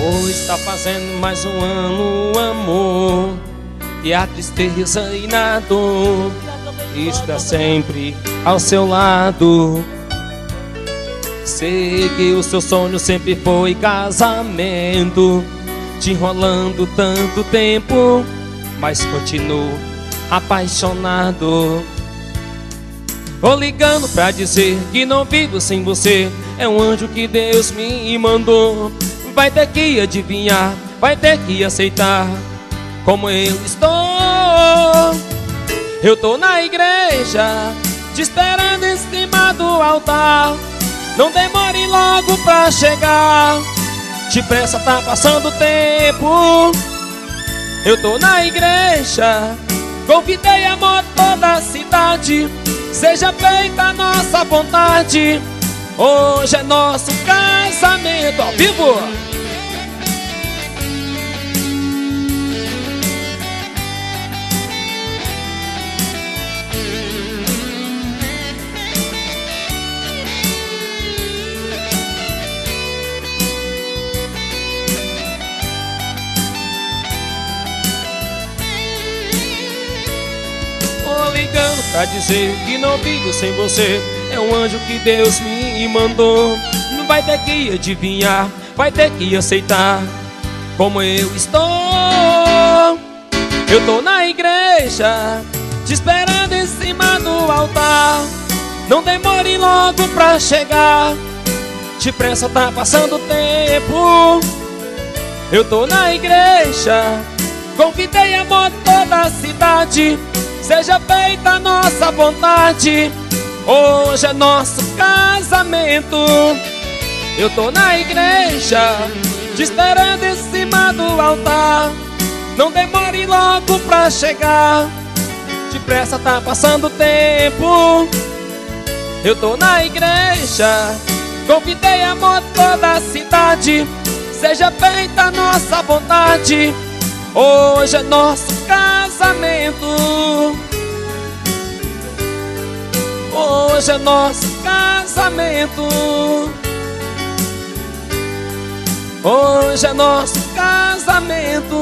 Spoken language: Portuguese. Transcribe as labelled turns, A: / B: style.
A: Hoje está fazendo mais um ano, amor, e a tristeza e na dor está sempre ao seu lado. Sei que o seu sonho sempre foi casamento, te enrolando tanto tempo, mas continuo apaixonado. Vou ligando pra dizer que não vivo sem você, é um anjo que Deus me mandou. Vai ter que adivinhar, vai ter que aceitar como eu estou. Eu tô na igreja, te esperando em cima do altar. Não demore logo pra chegar, depressa tá passando o tempo. Eu tô na igreja, convidei amor toda a cidade. Seja feita a nossa vontade, hoje é nosso casamento ao vivo. Ligando pra dizer que não vivo sem você, é um anjo que Deus me mandou. Não vai ter que adivinhar, vai ter que aceitar como eu estou. Eu tô na igreja, te esperando em cima do altar. Não demore logo pra chegar, depressa tá passando o tempo. Eu tô na igreja, convidei amor toda a cidade. Seja feita a nossa vontade, hoje é nosso casamento. Eu tô na igreja, te esperando em cima do altar. Não demore logo pra chegar, depressa tá passando o tempo. Eu tô na igreja, convidei amor toda a cidade. Seja feita a nossa vontade, hoje é nosso casamento. Hoje é nosso casamento. Hoje é nosso casamento.